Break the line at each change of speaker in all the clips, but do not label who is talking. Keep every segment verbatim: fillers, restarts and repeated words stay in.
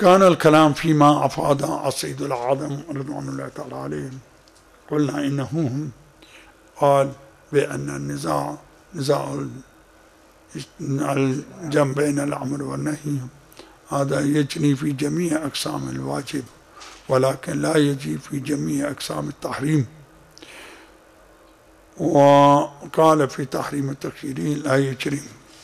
كان الكلام فيما أفاد السيد الأعظم رضوان الله تعالى عليه. قلنا إنه قال بأن النزاع نزاع الجمع بين الأمر والنهي هذا يجري في جميع أقسام الواجب، ولكن لا يجري في جميع أقسام التحريم. وقال في تحريم التكفير لا يجري،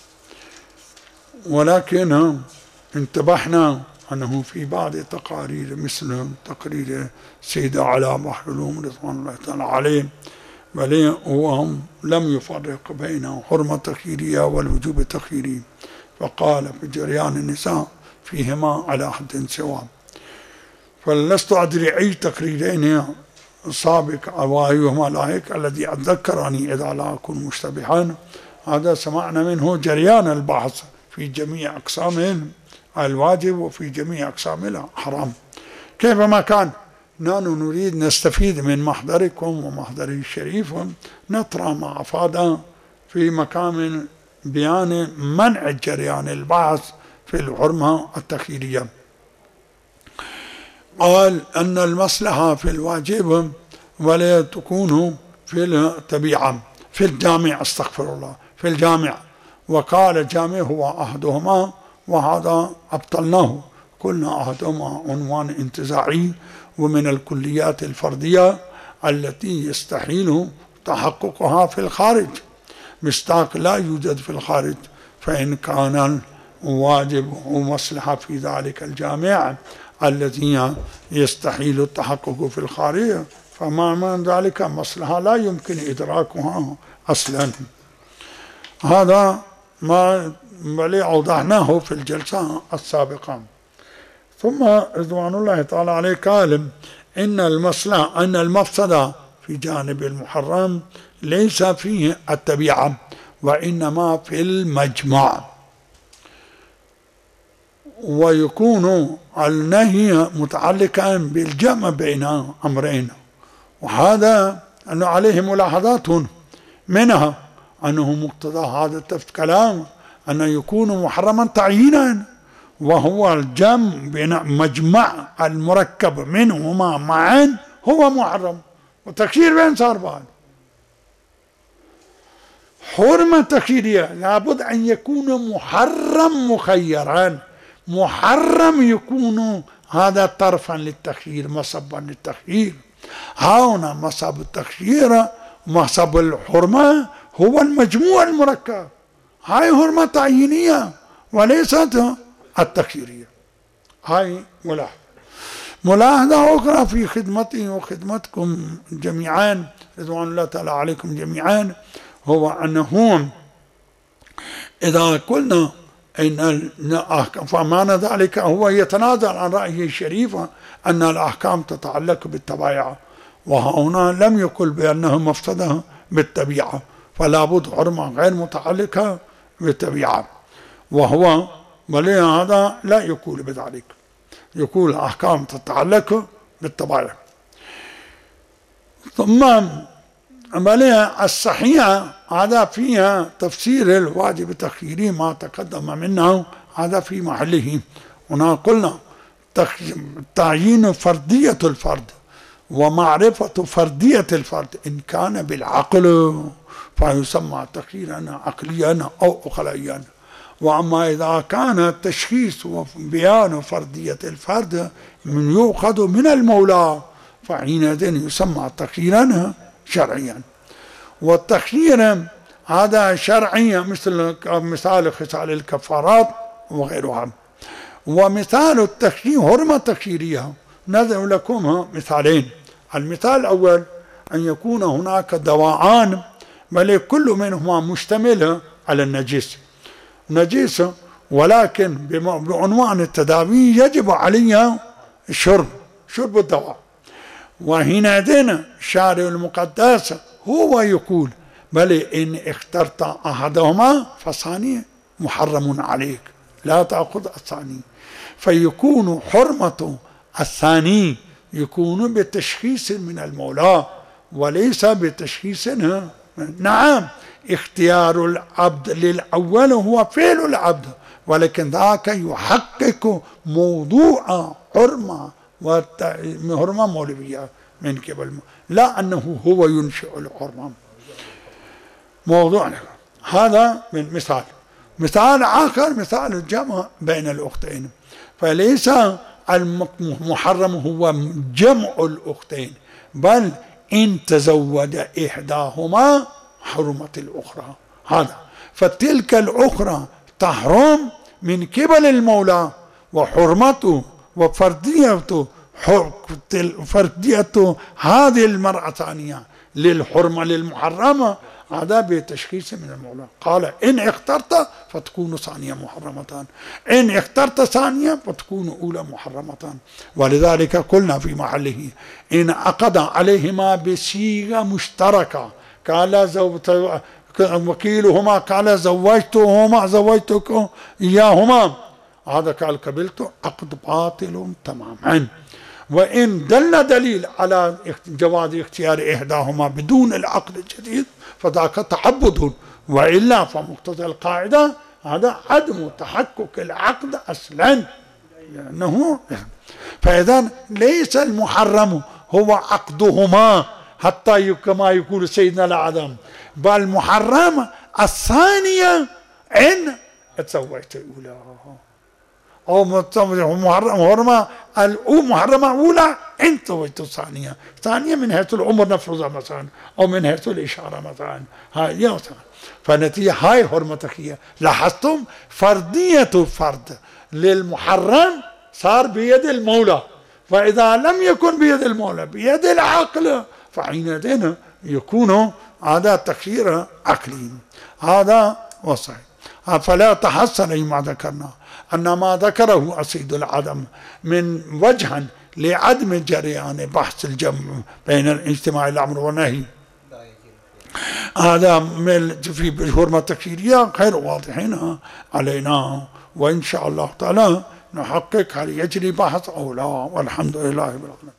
ولكن انتبهنا أنه في بعض التقارير مثل تقرير سيد علاء بحر العلوم رضوان الله تعالى عليه بل وهم لم يفرق بين حرمة التخييرية والوجوب التخييري، فقال في جريان النساء فيهما على حد سواء. فلست أدري أي تقريرين سابق أو أيهما لاحق الذي أتذكرني إذا لا أكون مشتبها. هذا سمعنا منه جريان البحث في جميع أقسام الواجب وفي جميع أقسام الحرام. كيفما كان نحن نريد نستفيد من محضركم ومحضره الشريف، نطرح ما أفاد في مقام بيان منع جريان البحث في الحرمة التخييرية. قال أن المصلحة في الواجب ولا تكون في الطبيعة في الجامع، استغفر الله، في الجامع. وقال الجامع هو أحدهما وهذا أبطلناه، قلنا أحدهما عنوان انتزاعي ومن الكليات الفردية التي يستحيل تحققها في الخارج، مصداق لا يوجد في الخارج. فإن كان الواجب ومصلحة في ذلك الجامع الذي يستحيل التحقق في الخارج، فما من ذلك مصلحة لا يمكن إدراكها أصلا. هذا ما بل أوضحناه في الجلسة السابقة. ثم رضوان الله تعالى عليه قال إن المصلحة أن المفسدة في جانب المحرم ليس فيه التبعة وإنما في المجمع، ويكون النهي متعلقا بالجمع بين أمرين. وهذا أنه عليه ملاحظات، منها أنه مقتضى هذا الكلام أنه يكون محرما تعيينا، وهو الجمع بين مجمع المركب منهما معا هو محرم، وتكفير بين صار بعد. حرمة تكفيرية لابد أن يكون محرم مخيرا، محرم يكون هذا طرفا للتخيير مصبا للتخيير. هنا مصب التخيير مصب الحرمة هو المجموع المركب، هاي حرمة تعيينية وليست التخييرية. هاي ملاحظة. ملاحظة أخرى في خدمتي وخدمتكم جميعا رضوان الله تعالى عليكم جميعا، هو أنه إذا قلنا إن فمعنى ذلك هو يتنازل عن رأيه الشريف أن الأحكام تتعلق بالطبيعة، وهنا لم يقل بأنها مفسدة بالطبيعة، فلا بد حرمة غير متعلقة بالطبيعة، وهو ولهذا لا يقول بذلك، يقول الأحكام تتعلق بالطبيعة. ثم عملية الصحيحة هذا فيها تفسير الواجب التخييري ما تقدم منه، هذا في محله. هنا قلنا تعيين فردية الفرد ومعرفة فردية الفرد إن كان بالعقل فيسمى تخييرا عقليا أو عقليا، وأما إذا كان التشخيص وبيان فردية الفرد من يؤخذ من المولى فحينئذ يسمى تخييرا شرعيا. والتخيير هذا شرعي مثل مثال خصال الكفارات وغيرها. ومثال التخيير حرمة تخييرية نضرب لكم مثالين. المثال الأول أن يكون هناك دواءان بل كل منهما مشتمل على النجس نجس، ولكن بعنوان التداوي يجب عليها الشرب شرب الدواء. وحينئذ الشارع المقدس هو يقول بل إن اخترت أحدهما فالثاني محرم عليك لا تأخذ الثاني، فيكون حرمة الثاني يكون بتشخيص من المولى وليس بتشخيص. نعم اختيار العبد للأول هو فعل العبد، ولكن ذاك يحقق يحقق موضوع حرمة وحرمة مولوية من قبل، لا أنه هو ينشئ الحرمة. موضوع هذا من مثال. مثال آخر مثال الجمع بين الأختين، فليس المحرم هو جمع الأختين، بل إن تزوج إحداهما حرمت الأخرى. هذا فتلك الأخرى تحرم من قبل المولى، وحرمته وفرديته فرديته هذه المرأة الثانية للحرمة للمحرمة، هذا بتشخيص من المولى. قال إن اخترت فتكون ثانية محرمتان، إن اخترت ثانية فتكون أولى محرمتان. ولذلك قلنا في محله إن عقد عليهما بصيغة مشتركة، قال زوجت وكيلهما قال زوجتهما زوجتكم إياهما، هذا قال قبلت، عقد باطل تماما. وإن دل دليل على جواز اختيار إحداهما بدون العقد الجديد فذاك تعبد، وإلا فمقتضى القاعدة هذا عدم تحقق العقد أصلا، لأنه فإذا ليس المحرم هو عقدهما حتى كما يقول سيدنا العدم، بل محرم الثانية إن تزوجت الأولى، أو محرمة محرمة أولى إن تزوجت الثانية، ثانية من حيث العمر نفرضها مثلا، أو من حيث الإشارة مثلا، هاي مثلا. فنتيجة هاي حرمتك هي. لاحظتم فردية الفرد للمحرم صار بيد المولى، فإذا لم يكن بيد المولى بيد العقل فحينئذ يكون هذا تخيير عقلي. هذا وصحيح. فلا تحصل ما ذكرنا أن ما ذكره أسيد العدم من وجها لعدم جريان بحث الجمع بين الاجتماع الأمر والنهي، هذا في حرمة تكفيرية غير واضحين علينا، وإن شاء الله تعالى نحقق هل يجري بحث أو لا، والحمد لله رب العالمين.